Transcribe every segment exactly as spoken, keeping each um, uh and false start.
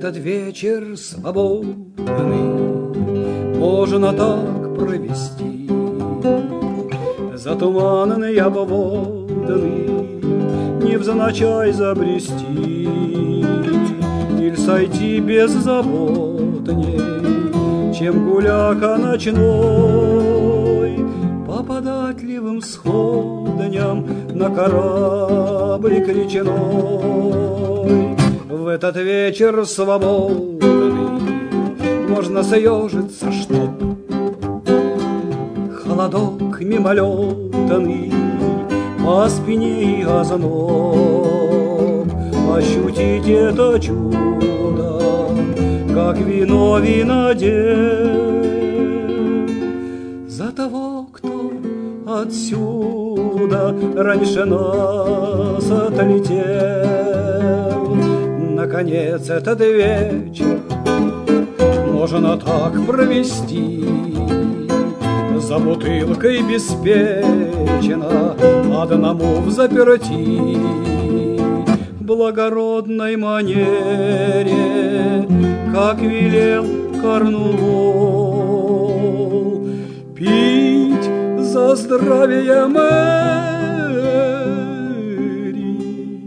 этот вечер свободный можно так провести. Затуманенный обводный, невзначай забрести, или сойти беззаботней, чем гуляка ночной, по податливым сходням на кораблик речной. В этот вечер свободный можно съежиться, чтоб холодок мимолетный по спине и озноб ощутить это чудо, как вино винодел. За того, кто отсюда раньше нас отлетел, наконец этот вечер можно так провести. За бутылкой беспечно одному взаперти, в благородной манере, как велел Корнуолл, пить за здравие Мэри,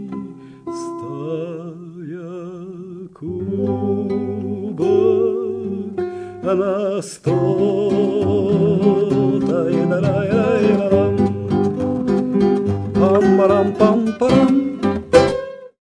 ставя кубок на стол. Пам-парам,